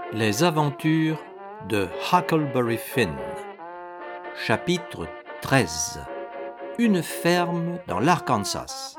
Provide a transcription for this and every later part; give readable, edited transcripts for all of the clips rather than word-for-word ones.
Les aventures de Huckleberry Finn. Chapitre 13. Une ferme dans l'Arkansas.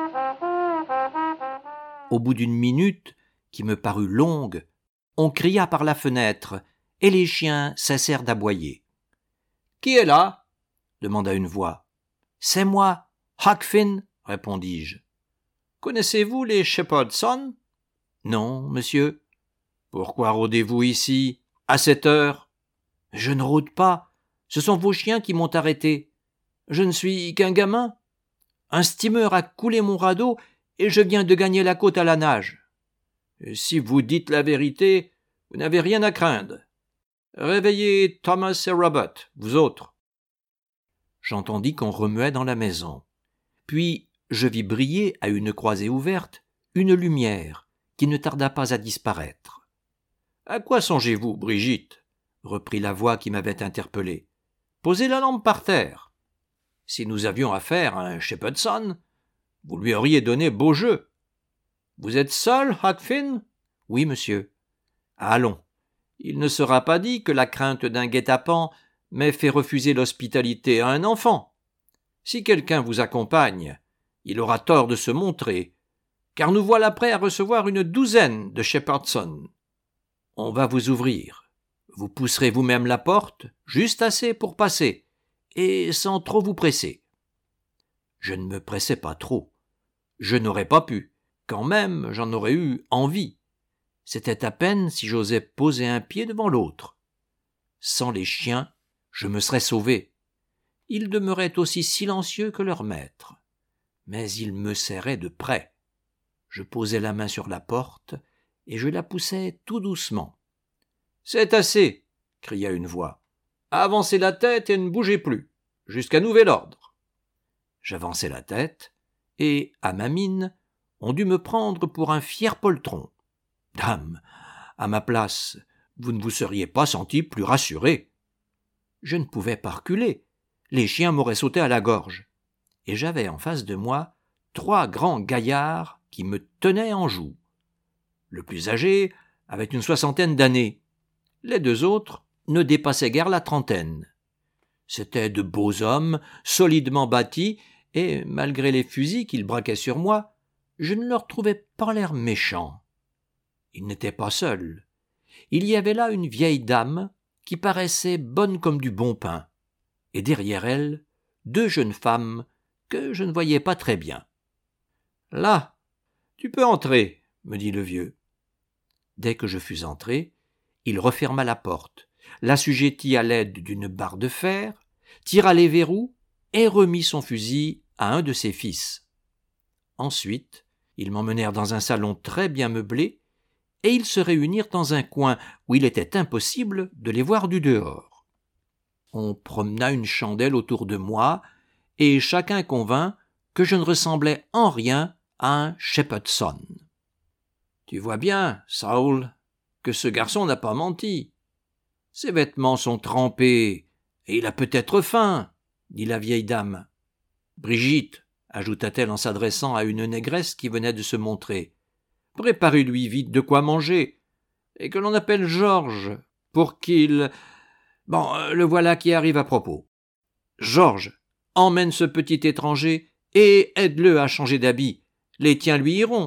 Au bout d'une minute, qui me parut longue, on cria par la fenêtre, et les chiens cessèrent d'aboyer. « Qui est là ?» demanda une voix. « C'est moi, Huck Finn, » répondis-je. « Connaissez-vous les Shepherdson ?»« Non, monsieur. »« Pourquoi rôdez-vous ici, à cette heure ?»« Je ne rôde pas. Ce sont vos chiens qui m'ont arrêté. Je ne suis qu'un gamin. Un steamer a coulé mon radeau et je viens de gagner la côte à la nage. Et si vous dites la vérité, vous n'avez rien à craindre. Réveillez Thomas et Robert, vous autres. » J'entendis qu'on remuait dans la maison. Puis je vis briller à une croisée ouverte une lumière qui ne tarda pas à disparaître. « À quoi songez-vous, Brigitte ?» reprit la voix qui m'avait interpellé. « Posez la lampe par terre. Si nous avions affaire à un Shepherdson, vous lui auriez donné beau jeu. Vous êtes seul, Huck Finn ? » ?»« Oui, monsieur. »« Allons, il ne sera pas dit que la crainte d'un guet-apens m'ait fait refuser l'hospitalité à un enfant. Si quelqu'un vous accompagne, il aura tort de se montrer, car nous voilà prêts à recevoir une douzaine de Shepherdson. On va vous ouvrir. Vous pousserez vous-même la porte, juste assez pour passer, et sans trop vous presser. » Je ne me pressais pas trop. Je n'aurais pas pu. Quand même, j'en aurais eu envie. C'était à peine si j'osais poser un pied devant l'autre. Sans les chiens, je me serais sauvé. Ils demeuraient aussi silencieux que leur maître. Mais ils me serraient de près. Je posai la main sur la porte et je la poussai tout doucement. « C'est assez !» cria une voix. « Avancez la tête et ne bougez plus, jusqu'à nouvel ordre. » J'avançai la tête et, à ma mine, on dut me prendre pour un fier poltron. Dame, à ma place, vous ne vous seriez pas senti plus rassuré. Je ne pouvais pas reculer. Les chiens m'auraient sauté à la gorge. Et j'avais en face de moi 3 grands gaillards qui me tenaient en joue. Le plus âgé avait une 60aine d'années. Les 2 autres ne dépassaient guère la 30aine. C'étaient de beaux hommes, solidement bâtis, et, malgré les fusils qu'ils braquaient sur moi, je ne leur trouvais pas l'air méchant. Ils n'étaient pas seuls. Il y avait là une vieille dame qui paraissait bonne comme du bon pain, et derrière elle, 2 jeunes femmes que je ne voyais pas très bien. « Là, tu peux entrer, » me dit le vieux. Dès que je fus entré, il referma la porte, l'assujettit à l'aide d'une barre de fer, tira les verrous et remit son fusil à un de ses fils. Ensuite, ils m'emmenèrent dans un salon très bien meublé et ils se réunirent dans un coin où il était impossible de les voir du dehors. On promena une chandelle autour de moi et chacun convint que je ne ressemblais en rien à un Shepherdson. « Tu vois bien, Saul, que ce garçon n'a pas menti. Ses vêtements sont trempés et il a peut-être faim, » dit la vieille dame. « Brigitte, » ajouta-t-elle en s'adressant à une négresse qui venait de se montrer, « préparez-lui vite de quoi manger, et que l'on appelle Georges pour qu'il... Bon, le voilà qui arrive à propos. Georges, emmène ce petit étranger et aide-le à changer d'habit. Les tiens lui iront. »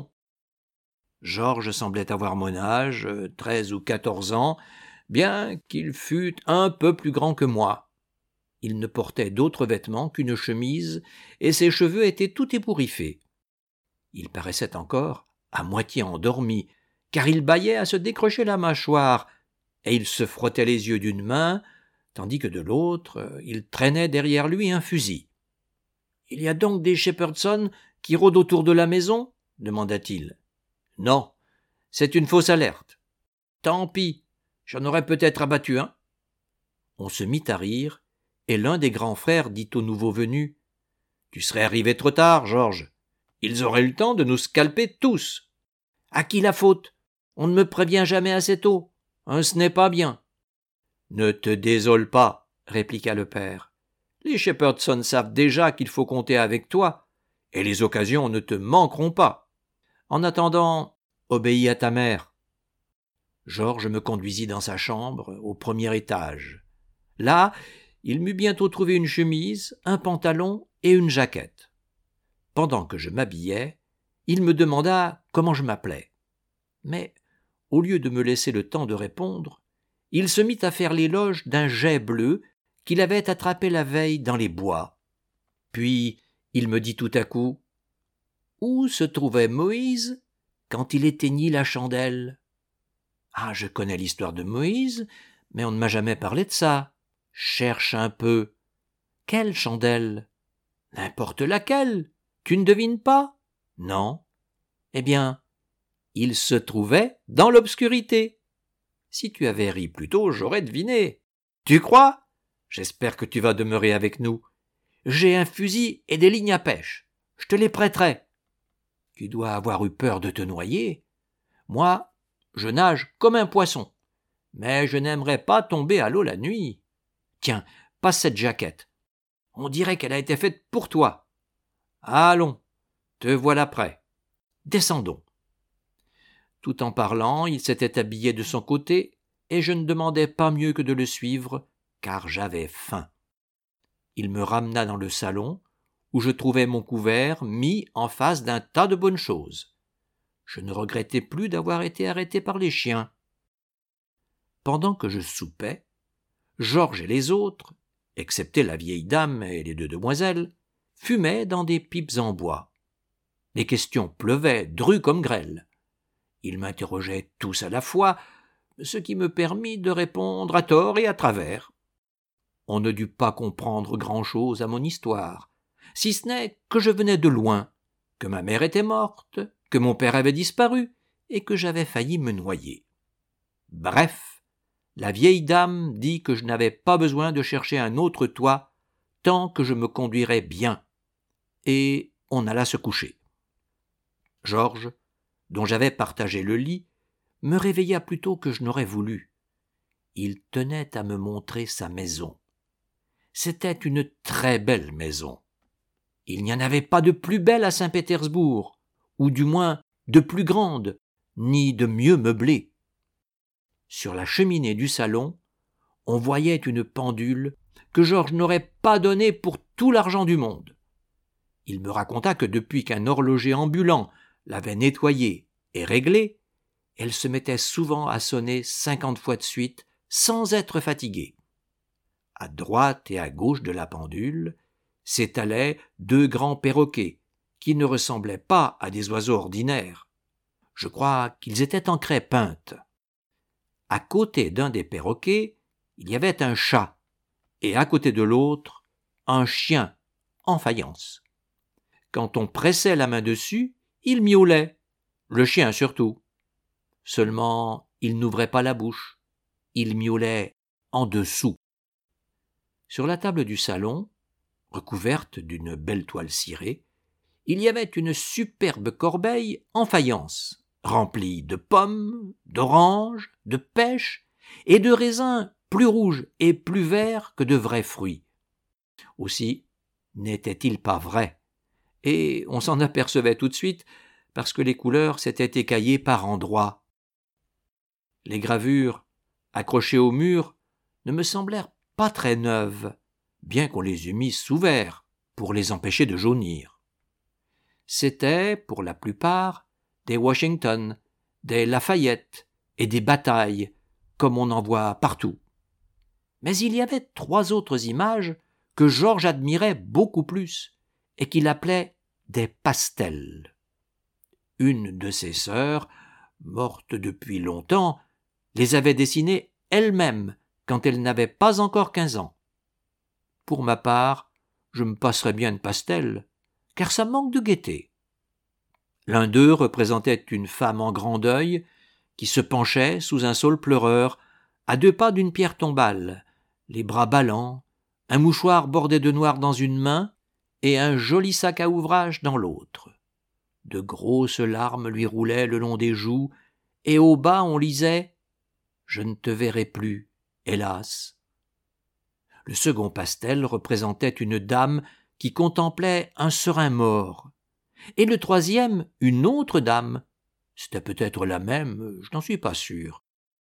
Georges semblait avoir mon âge, 13 ou 14 ans, bien qu'il fût un peu plus grand que moi. Il ne portait d'autres vêtements qu'une chemise, et ses cheveux étaient tout ébouriffés. Il paraissait encore à moitié endormi, car il bâillait à se décrocher la mâchoire, et il se frottait les yeux d'une main, tandis que de l'autre, il traînait derrière lui un fusil. « Il y a donc des Shepherdson qui rôdent autour de la maison ?» demanda-t-il. « Non, c'est une fausse alerte. Tant pis, j'en aurais peut-être abattu un. » On se mit à rire, et l'un des grands frères dit au nouveau venu : « Tu serais arrivé trop tard, Georges. Ils auraient eu le temps de nous scalper tous. »« À qui la faute ? On ne me prévient jamais assez tôt. Ce n'est pas bien. »« Ne te désole pas, » répliqua le père. « Les Shepherdson savent déjà qu'il faut compter avec toi, et les occasions ne te manqueront pas. En attendant, obéis à ta mère. » Georges me conduisit dans sa chambre, au premier étage. Là, il m'eut bientôt trouvé une chemise, un pantalon et une jaquette. Pendant que je m'habillais, il me demanda comment je m'appelais. Mais, au lieu de me laisser le temps de répondre, il se mit à faire l'éloge d'un geai bleu qu'il avait attrapé la veille dans les bois. Puis, il me dit tout à coup « Où se trouvait Moïse quand il éteignit la chandelle ?» Ah, je connais l'histoire de Moïse, mais on ne m'a jamais parlé de ça. Cherche un peu. Quelle chandelle? N'importe laquelle. Tu ne devines pas? Non. Eh bien, il se trouvait dans l'obscurité. Si tu avais ri plus tôt, j'aurais deviné. Tu crois? J'espère que tu vas demeurer avec nous. J'ai un fusil et des lignes à pêche. Je te les prêterai. Tu dois avoir eu peur de te noyer. Moi, je nage comme un poisson. Mais je n'aimerais pas tomber à l'eau la nuit. Tiens, passe cette jaquette. On dirait qu'elle a été faite pour toi. Allons, te voilà prêt. Descendons. Tout en parlant, il s'était habillé de son côté, et je ne demandais pas mieux que de le suivre, car j'avais faim. Il me ramena dans le salon, où je trouvais mon couvert mis en face d'un tas de bonnes choses. Je ne regrettais plus d'avoir été arrêté par les chiens. Pendant que je soupais, Georges et les autres, excepté la vieille dame et les 2 demoiselles, fumaient dans des pipes en bois. Les questions pleuvaient, drues comme grêle. Ils m'interrogeaient tous à la fois, ce qui me permit de répondre à tort et à travers. On ne dut pas comprendre grand-chose à mon histoire, si ce n'est que je venais de loin, que ma mère était morte, que mon père avait disparu et que j'avais failli me noyer. Bref, la vieille dame dit que je n'avais pas besoin de chercher un autre toit tant que je me conduirais bien, et on alla se coucher. Georges, dont j'avais partagé le lit, me réveilla plus tôt que je n'aurais voulu. Il tenait à me montrer sa maison. C'était une très belle maison. Il n'y en avait pas de plus belle à Saint-Pétersbourg, ou du moins de plus grande, ni de mieux meublée. Sur la cheminée du salon, on voyait une pendule que Georges n'aurait pas donnée pour tout l'argent du monde. Il me raconta que depuis qu'un horloger ambulant l'avait nettoyée et réglée, elle se mettait souvent à sonner 50 fois de suite, sans être fatiguée. À droite et à gauche de la pendule s'étalaient 2 grands perroquets, qui ne ressemblaient pas à des oiseaux ordinaires. Je crois qu'ils étaient en craie peinte. À côté d'un des perroquets, il y avait un chat, et à côté de l'autre, un chien en faïence. Quand on pressait la main dessus, il miaulait, le chien surtout. Seulement, il n'ouvrait pas la bouche, il miaulait en dessous. Sur la table du salon, recouverte d'une belle toile cirée, il y avait une superbe corbeille en faïence, remplie de pommes, d'oranges, de pêches et de raisins plus rouges et plus verts que de vrais fruits. Aussi, n'était-il pas vrai? Et on s'en apercevait tout de suite parce que les couleurs s'étaient écaillées par endroits. Les gravures, accrochées au mur, ne me semblèrent pas très neuves, bien qu'on les eût mises sous verre pour les empêcher de jaunir. C'étaient, pour la plupart, des Washington, des Lafayette et des Batailles, comme on en voit partout. Mais il y avait 3 autres images que Georges admirait beaucoup plus et qu'il appelait des pastels. Une de ses sœurs, morte depuis longtemps, les avait dessinées elle-même quand elle n'avait pas encore 15 ans. Pour ma part, je me passerais bien de pastel, car ça manque de gaieté. L'un d'eux représentait une femme en grand deuil qui se penchait sous un saule pleureur à 2 pas d'une pierre tombale, les bras ballants, un mouchoir bordé de noir dans une main et un joli sac à ouvrage dans l'autre. De grosses larmes lui roulaient le long des joues et au bas on lisait « Je ne te verrai plus, hélas ». Le second pastel représentait une dame qui contemplait un serin mort, et le troisième une autre dame, c'était peut-être la même, je n'en suis pas sûr,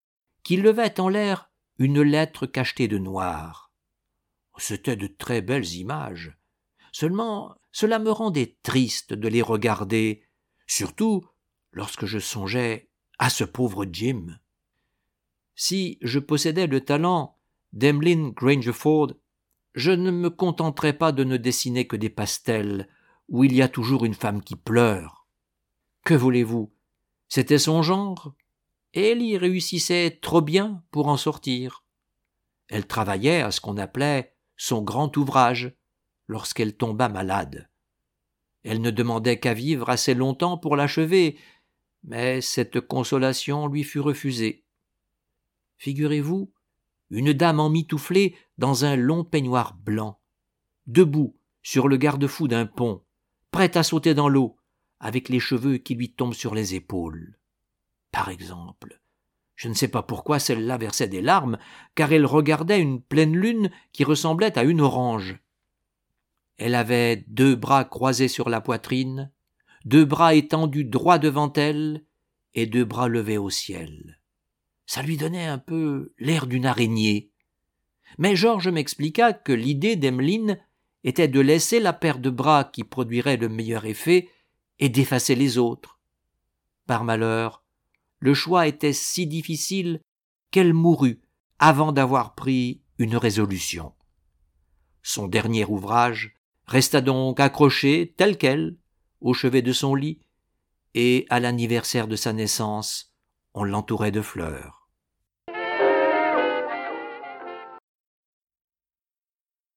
qui levait en l'air une lettre cachetée de noir. C'étaient de très belles images. Seulement, cela me rendait triste de les regarder, surtout lorsque je songeais à ce pauvre Jim. Si je possédais le talent d'Emmeline Grangerford, je ne me contenterais pas de ne dessiner que des pastels où il y a toujours une femme qui pleure. Que voulez-vous? C'était son genre, et elle y réussissait trop bien pour en sortir. Elle travaillait à ce qu'on appelait son grand ouvrage lorsqu'elle tomba malade. Elle ne demandait qu'à vivre assez longtemps pour l'achever, mais cette consolation lui fut refusée. Figurez-vous, une dame emmitouflée dans un long peignoir blanc, debout sur le garde-fou d'un pont, prête à sauter dans l'eau, avec les cheveux qui lui tombent sur les épaules. Par exemple, je ne sais pas pourquoi celle-là versait des larmes, car elle regardait une pleine lune qui ressemblait à une orange. Elle avait 2 bras croisés sur la poitrine, 2 bras étendus droit devant elle et 2 bras levés au ciel. Ça lui donnait un peu l'air d'une araignée. Mais Georges m'expliqua que l'idée d'Emmeline était de laisser la paire de bras qui produirait le meilleur effet et d'effacer les autres. Par malheur, le choix était si difficile qu'elle mourut avant d'avoir pris une résolution. Son dernier ouvrage resta donc accroché tel quel au chevet de son lit, et à l'anniversaire de sa naissance, on l'entourait de fleurs.